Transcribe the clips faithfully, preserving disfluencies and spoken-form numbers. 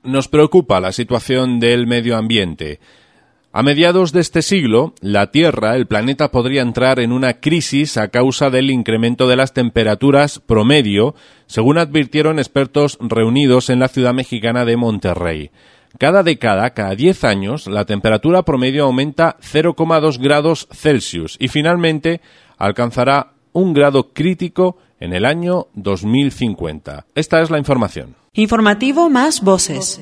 nos preocupa la situación del medio ambiente. A mediados de este siglo, la Tierra, el planeta, podría entrar en una crisis a causa del incremento de las temperaturas promedio, según advirtieron expertos reunidos en la ciudad mexicana de Monterrey. Cada década, cada diez años, la temperatura promedio aumenta cero coma dos grados Celsius y finalmente alcanzará un grado crítico en el año dos mil cincuenta. Esta es la información. Informativo más voces.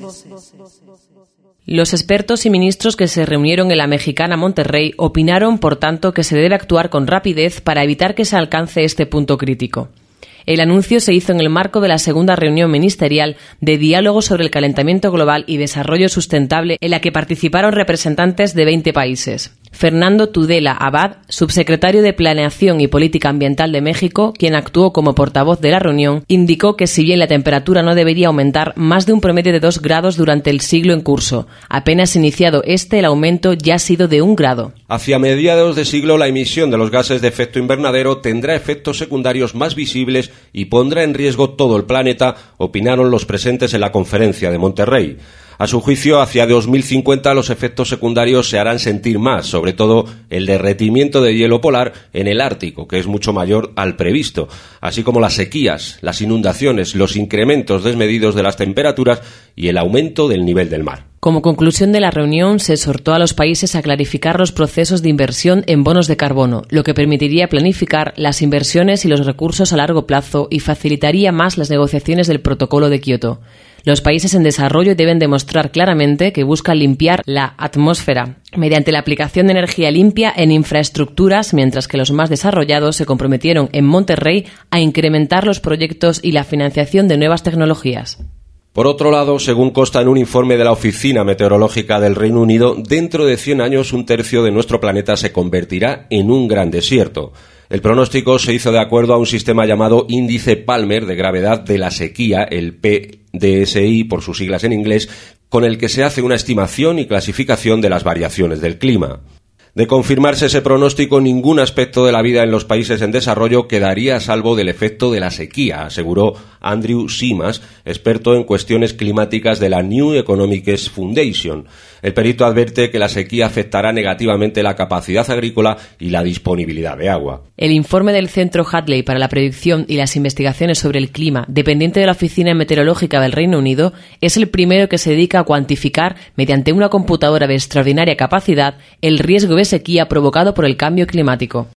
Los expertos y ministros que se reunieron en la mexicana Monterrey opinaron, por tanto, que se debe actuar con rapidez para evitar que se alcance este punto crítico. El anuncio se hizo en el marco de la segunda reunión ministerial de diálogo sobre el calentamiento global y desarrollo sustentable, en la que participaron representantes de veinte países. Fernando Tudela Abad, subsecretario de Planeación y Política Ambiental de México, quien actuó como portavoz de la reunión, indicó que si bien la temperatura no debería aumentar más de un promedio de dos grados durante el siglo en curso, apenas iniciado este, el aumento ya ha sido de un grado. Hacia mediados de siglo, la emisión de los gases de efecto invernadero tendrá efectos secundarios más visibles y pondrá en riesgo todo el planeta, opinaron los presentes en la conferencia de Monterrey. A su juicio, hacia dos mil cincuenta los efectos secundarios se harán sentir más, sobre todo el derretimiento de hielo polar en el Ártico, que es mucho mayor al previsto, así como las sequías, las inundaciones, los incrementos desmedidos de las temperaturas y el aumento del nivel del mar. Como conclusión de la reunión, se exhortó a los países a clarificar los procesos de inversión en bonos de carbono, lo que permitiría planificar las inversiones y los recursos a largo plazo y facilitaría más las negociaciones del Protocolo de Kioto. Los países en desarrollo deben demostrar claramente que buscan limpiar la atmósfera mediante la aplicación de energía limpia en infraestructuras, mientras que los más desarrollados se comprometieron en Monterrey a incrementar los proyectos y la financiación de nuevas tecnologías. Por otro lado, según consta en un informe de la Oficina Meteorológica del Reino Unido, dentro de cien años un tercio de nuestro planeta se convertirá en un gran desierto. El pronóstico se hizo de acuerdo a un sistema llamado Índice Palmer de Gravedad de la Sequía, el P D S I por sus siglas en inglés, con el que se hace una estimación y clasificación de las variaciones del clima. De confirmarse ese pronóstico, ningún aspecto de la vida en los países en desarrollo quedaría a salvo del efecto de la sequía, aseguró Andrew Simas, experto en cuestiones climáticas de la New Economics Foundation. El perito advierte que la sequía afectará negativamente la capacidad agrícola y la disponibilidad de agua. El informe del Centro Hadley para la Predicción y las Investigaciones sobre el Clima, dependiente de la Oficina Meteorológica del Reino Unido, es el primero que se dedica a cuantificar, mediante una computadora de extraordinaria capacidad, el riesgo de sequía provocado por el cambio climático.